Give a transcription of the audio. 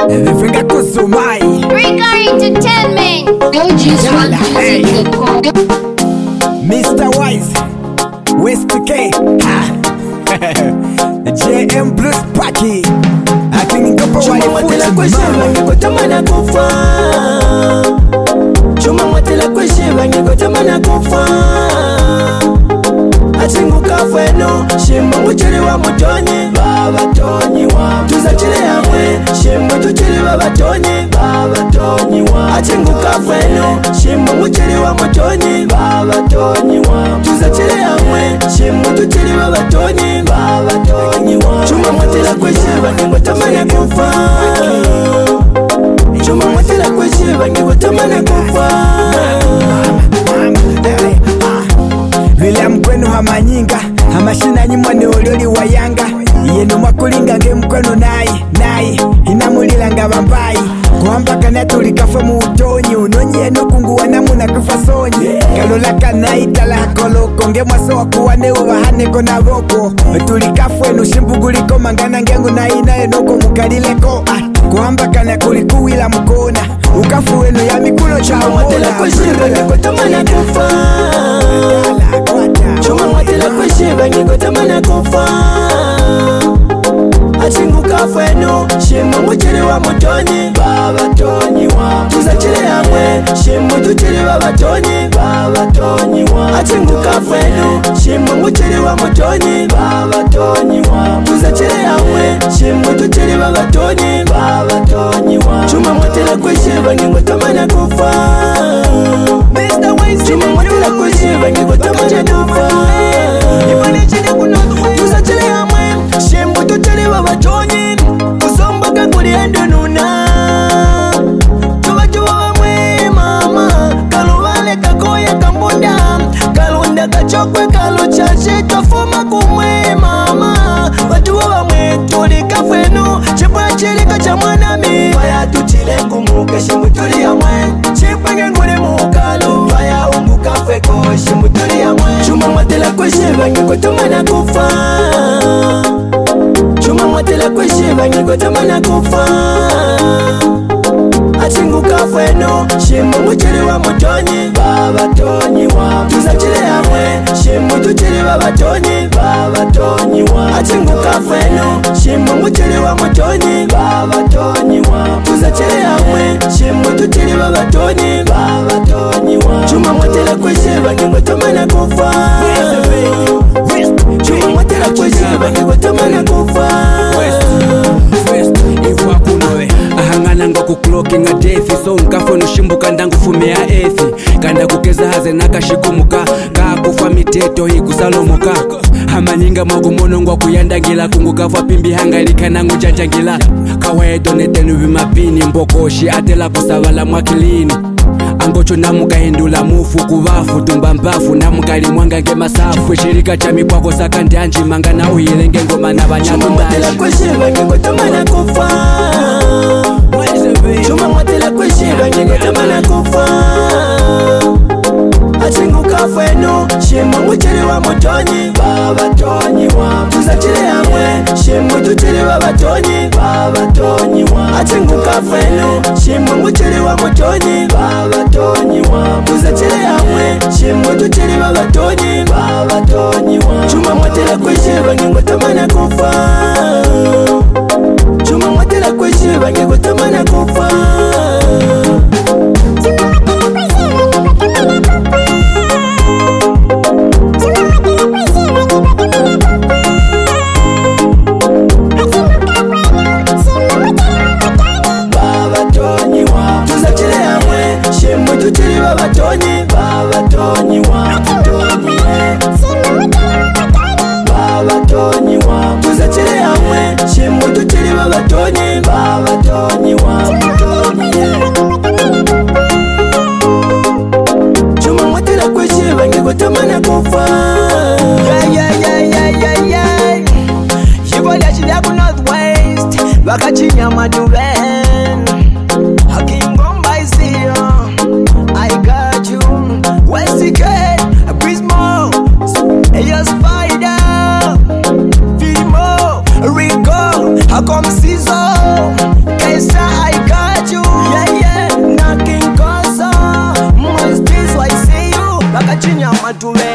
Vivenga kusumai Rika Entertainment. Mr. Wise West K JM Plus Party Akingopo Chuma kwesheba nikotamana kufa. Chuma mwatela kwesheba nikotamana kufa. Achinguka fweno shimbo muchiri wa mutoni baba toni wa tuza chile yamwe shimbo tuchiri baba toni baba toni wa achinguka fweno shimbo muchiri wa mutoni baba toni wa tuza chile yamwe shimbo tuchiri baba toni baba toni wa chuma mwatela kwesheba nikotamana kufa. Chuma mwatela kwesheba nikotamana kufa. William kwenu hamanyinga amashina nyimwa ne ololi wayanga yeno makulinga nge mkwenu nayi inamulila nga bambayi kuhambaka natulikafa mu utonyi unonye nukunguwa namuna kufa sonyi kalola kanayitala koloko nge mwaso wakuwane ubahaneko na boko tulikafwenu shimbuguliko mangana ngengu nainaye noko mukalileko kuhambaka nakulikuwila mukona ukafu wenu ya mikulo cha mwatela kwesheba nikotamana kufa. Chuma mwatela kwesheba nikotamana kufa. Achinguka fweno shimbo muchiri wa mutoni baba toni wa tuza chile yamwe shimbo tuchiri baba toni baba toni wa achinguka fweno shimbo muchiri wa mutoni baba toni wa tuza chile yamwe shimbo tuchiri baba toni baba toni wa chuma mwatela kwesheba nikotamana kufa. Mr. Wise chuma mwatela kwesheba nikotamana kufa. Tuza chile yamwe shimbo tuchiri baba toni kusomba kakuli endo nuna tubajuwa wamwe mama kalubale kakoya kambunda kalunda kachokwe kaluchache tofuma kumwe mama watuwa wamwe tulika fwenu chipwa chilika cha mwanami waya tuchile ngumuke shimbutuli yamwe chipwenge ngule mukalu waya unguka fweko shimbutuli yamwe chuma mwatela kwesheba ngikotomana kufa. Chuma mwatela kwesheba nikotamana kufa. Achinguka fweno shimbo muchiri wa mutoni baba toni wa tuza chile yamwe shimbo tuchiri baba toni baba toni wa achinguka fweno shimbo muchiri wa mutoni baba toni wa tuza chile yamwe shimbo tuchiri baba toni baba toni wa chuma mwatela kwesheba nikotamana kufa. Chuma mwatela kwesheba nikotamana kufa. Iwa kunowe ahangana nga kukloki nga defi so nkafwenu shimbuka ndangufumea efi kanda kukeza haze nakashikumuka kakufa miteto hikusalomoka amanyinga mwagumonongwa kuyandangila kungukafwa pimbi hangalika nangu janjangila kawaedonetenu vimapini mbokoshi atela kusabala mwakilini angocho namukahendula mufu kubafu tumbambafu namukali mwanga nge masafu shirika cha mikwako saka ndyanji manga na uhilenge ngoma na banyatu mbali kwesheba nikotamana kufa. Chuma mwatela kwesheba nikotamana kufa. Achinguka fweno shimbo muchiri wa mutoni baba toni wa tuza chile yamwe shimbo tuchiri baba toni baba toni wa achinguka fweno shimbo muchiri wa mutoni baba toni wa tuza chile yamwe shimbo tuchiri baba toni baba toni wa chuma mwatela kwesheba nikotamana kufa. Chuma mwatela kwesheba nikotamana kufa. Tuchiri baba toni baba toni wa baba toni wa tuza chile yamwe shimbo tuchiri baba toni baba toni wa chuma mwatela kwesheba nikotamana kufa. Shivola chile ku North West bakachinyama duben hakingomba isiyo I got you, West K, Prismo, Eya Spider, Filmo, Rico, Hakom Sizo, Kaisa chinyama tuve